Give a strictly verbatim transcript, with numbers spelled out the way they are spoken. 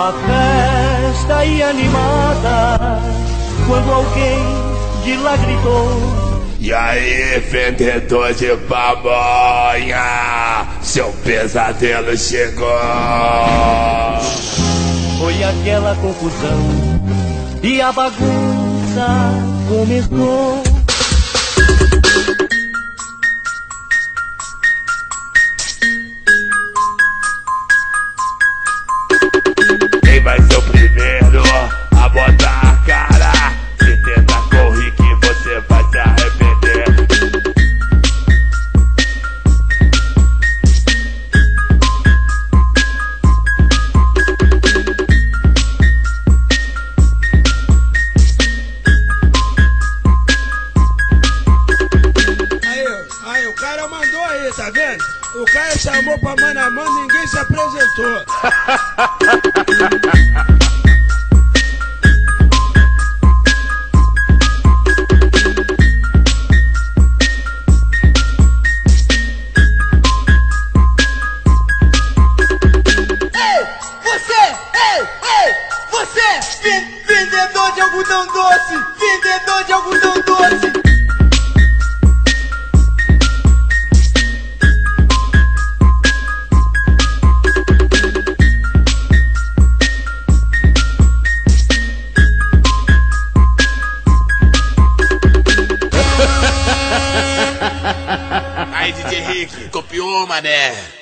A festa ia animada quando alguém de lá gritou: e aí, vendedor de pamonha, seu pesadelo chegou. Foi aquela confusão e a bagunça começou. Quem vai ser o primeiro a botar a cara? Se tenta correr que você vai se arrepender. Aí, aí, o cara mandou aí, tá vendo? O cara chamou pra mano a mano, ninguém se apresentou. Vendedor de algodão doce, vendedor de algodão doce. Aí, D J Rick, copiou, mané.